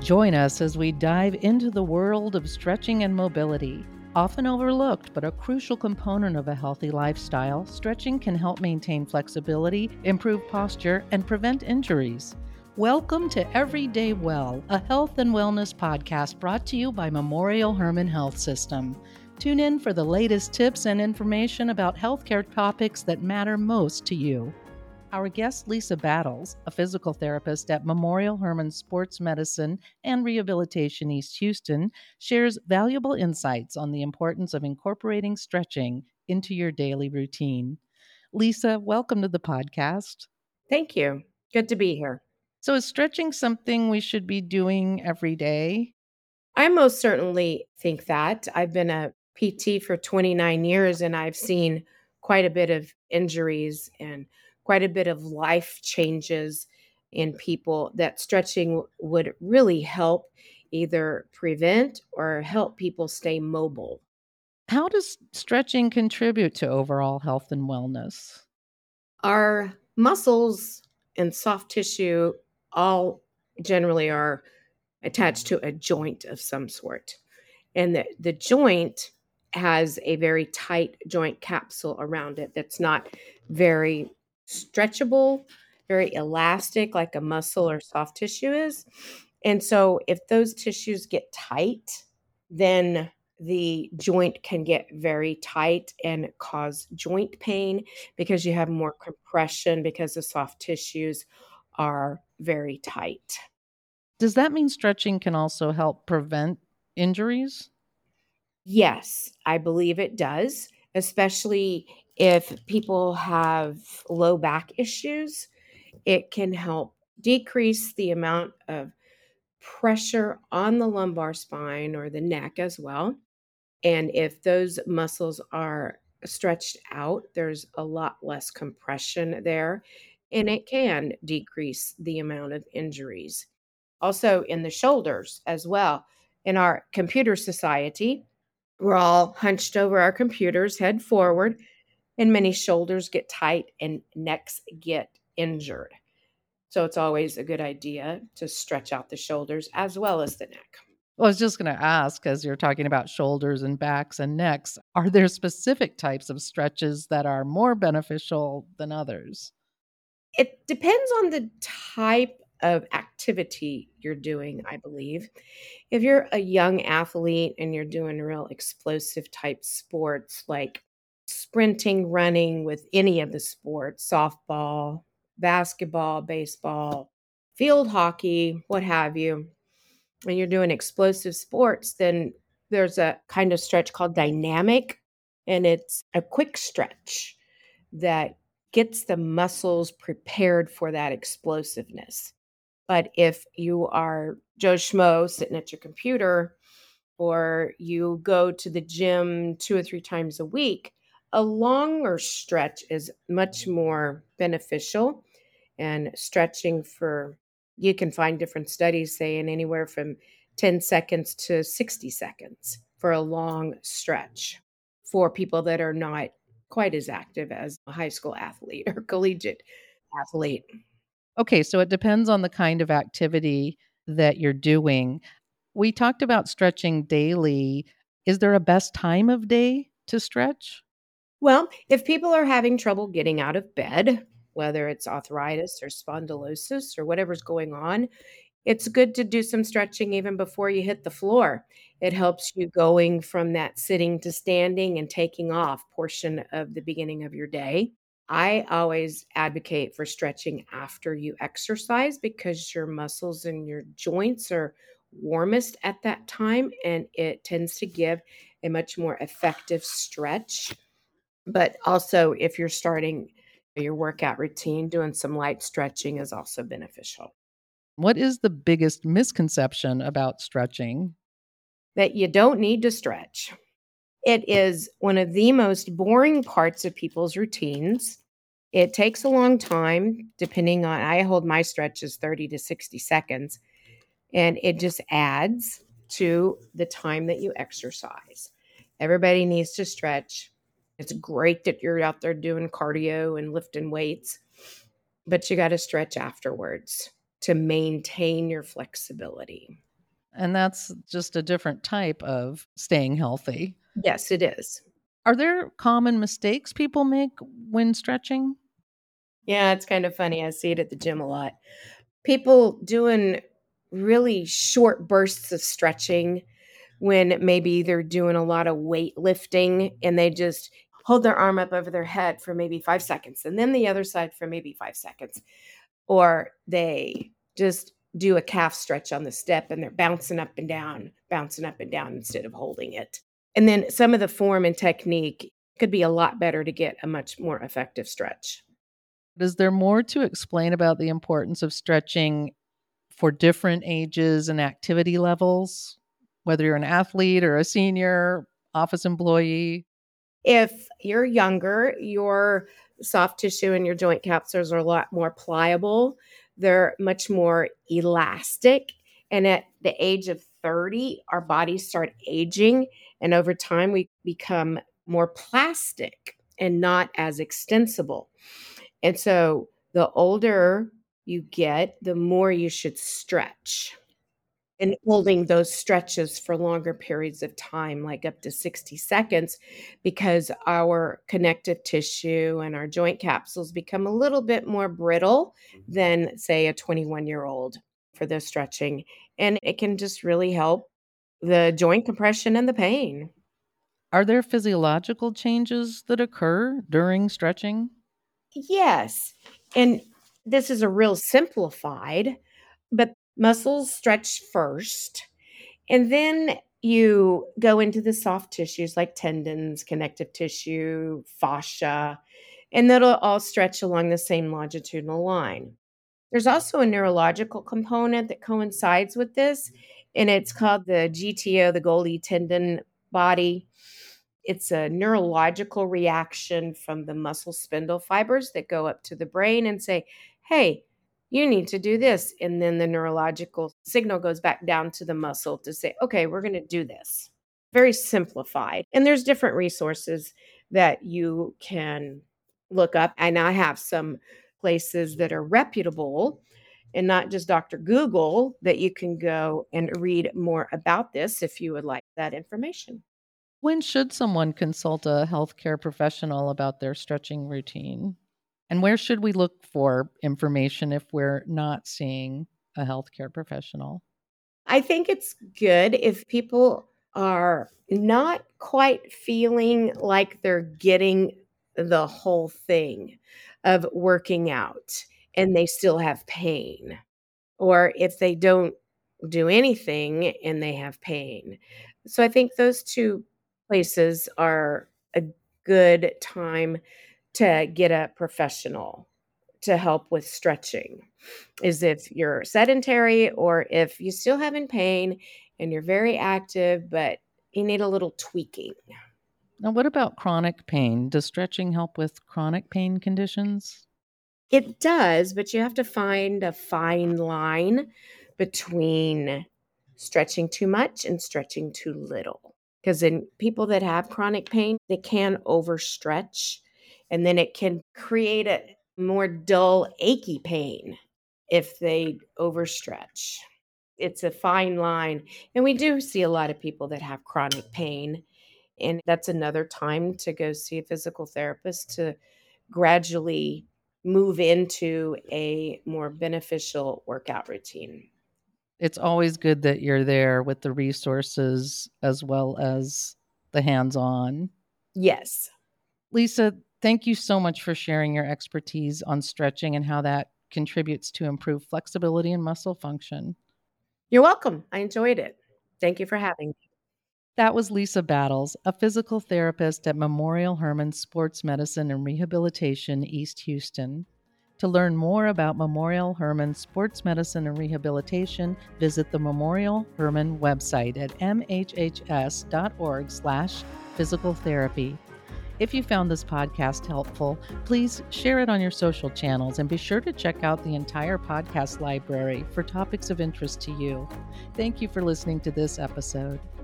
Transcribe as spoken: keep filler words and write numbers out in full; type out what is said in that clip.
Join us as we dive into the world of stretching and mobility. Often overlooked, but a crucial component of a healthy lifestyle, stretching can help maintain flexibility, improve posture, and prevent injuries. Welcome to Everyday Well, a health and wellness podcast brought to you by Memorial Hermann Health System. Tune in for the latest tips and information about healthcare topics that matter most to you. Our guest, Lisa Battles, a physical therapist at Memorial Hermann Sports Medicine and Rehabilitation East Houston, shares valuable insights on the importance of incorporating stretching into your daily routine. Lisa, welcome to the podcast. Thank you. Good to be here. So, is stretching something we should be doing every day? I most certainly think that. I've been a P T for twenty-nine years and I've seen quite a bit of injuries and quite a bit of life changes in people that stretching would really help either prevent or help people stay mobile. How does stretching contribute to overall health and wellness? Our muscles and soft tissue all generally are attached to a joint of some sort. And the, the joint has a very tight joint capsule around it that's not very stretchable, very elastic like a muscle or soft tissue is. And so if those tissues get tight, then the joint can get very tight and cause joint pain because you have more compression because the soft tissues are very tight. Does that mean stretching can also help prevent injuries? Yes, I believe it does, especially if people have low back issues. It can help decrease the amount of pressure on the lumbar spine or the neck as well. And if those muscles are stretched out, there's a lot less compression there, and it can decrease the amount of injuries. Also, in the shoulders as well. In our computer society, we're all hunched over our computers, head forward, and many shoulders get tight and necks get injured. So it's always a good idea to stretch out the shoulders as well as the neck. Well, I was just going to ask, as you're talking about shoulders and backs and necks, are there specific types of stretches that are more beneficial than others? It depends on the type of activity you're doing, I believe. If you're a young athlete and you're doing real explosive type sports like sprinting, running with any of the sports, softball, basketball, baseball, field hockey, what have you, when you're doing explosive sports, then there's a kind of stretch called dynamic, and it's a quick stretch that gets the muscles prepared for that explosiveness. But if you are Joe Schmo sitting at your computer, or you go to the gym two or three times a week, a longer stretch is much more beneficial. And stretching for, you can find different studies saying anywhere from ten seconds to sixty seconds for a long stretch for people that are not quite as active as a high school athlete or collegiate athlete. Okay, so it depends on the kind of activity that you're doing. We talked about stretching daily. Is there a best time of day to stretch? Well, if people are having trouble getting out of bed, whether it's arthritis or spondylosis or whatever's going on, it's good to do some stretching even before you hit the floor. It helps you going from that sitting to standing and taking off portion of the beginning of your day. I always advocate for stretching after you exercise because your muscles and your joints are warmest at that time, and it tends to give a much more effective stretch. But also, if you're starting your workout routine, doing some light stretching is also beneficial. What is the biggest misconception about stretching? That you don't need to stretch. It is one of the most boring parts of people's routines. It takes a long time, depending on, I hold my stretches thirty to sixty seconds, and it just adds to the time that you exercise. Everybody needs to stretch. It's great that you're out there doing cardio and lifting weights, but you got to stretch afterwards to maintain your flexibility. And that's just a different type of staying healthy. Yes, it is. Are there common mistakes people make when stretching? Yeah, it's kind of funny. I see it at the gym a lot. People doing really short bursts of stretching when maybe they're doing a lot of weightlifting and they just hold their arm up over their head for maybe five seconds and then the other side for maybe five seconds. Or they just do a calf stretch on the step and they're bouncing up and down, bouncing up and down instead of holding it. And then some of the form and technique could be a lot better to get a much more effective stretch. Is there more to explain about the importance of stretching for different ages and activity levels, whether you're an athlete or a senior, office employee? If you're younger, your soft tissue and your joint capsules are a lot more pliable. They're much more elastic. And at the age of thirty, our bodies start aging. And over time, we become more plastic and not as extensible. And so the older you get, the more you should stretch. And holding those stretches for longer periods of time, like up to sixty seconds, because our connective tissue and our joint capsules become a little bit more brittle than, say, a twenty-one year old for the stretching. And it can just really help the joint compression and the pain. Are there physiological changes that occur during stretching? Yes. And this is a real simplified, but muscles stretch first. And then you go into the soft tissues like tendons, connective tissue, fascia, and that'll all stretch along the same longitudinal line. There's also a neurological component that coincides with this, and it's called the G T O, the Golgi tendon body. It's a neurological reaction from the muscle spindle fibers that go up to the brain and say, hey, you need to do this. And then the neurological signal goes back down to the muscle to say, okay, we're going to do this. Very simplified. And there's different resources that you can look up. And I have some places that are reputable and not just Doctor Google that you can go and read more about this if you would like that information. When should someone consult a healthcare professional about their stretching routine? And where should we look for information if we're not seeing a healthcare professional? I think it's good if people are not quite feeling like they're getting the whole thing of working out and they still have pain, or if they don't do anything and they have pain. So I think those two places are a good time to get a professional to help with stretching, is if you're sedentary or if you still having pain and you're very active, but you need a little tweaking. Now, what about chronic pain? Does stretching help with chronic pain conditions? It does, but you have to find a fine line between stretching too much and stretching too little. Because in people that have chronic pain, they can overstretch and then it can create a more dull, achy pain if they overstretch. It's a fine line. And we do see a lot of people that have chronic pain. And that's another time to go see a physical therapist to gradually move into a more beneficial workout routine. It's always good that you're there with the resources as well as the hands-on. Yes. Lisa, thank you so much for sharing your expertise on stretching and how that contributes to improved flexibility and muscle function. You're welcome. I enjoyed it. Thank you for having me. That was Lisa Battles, a physical therapist at Memorial Hermann Sports Medicine and Rehabilitation, East Houston. To learn more about Memorial Hermann Sports Medicine and Rehabilitation, visit the Memorial Hermann website at m h h s dot org slash physical therapy. If you found this podcast helpful, please share it on your social channels and be sure to check out the entire podcast library for topics of interest to you. Thank you for listening to this episode.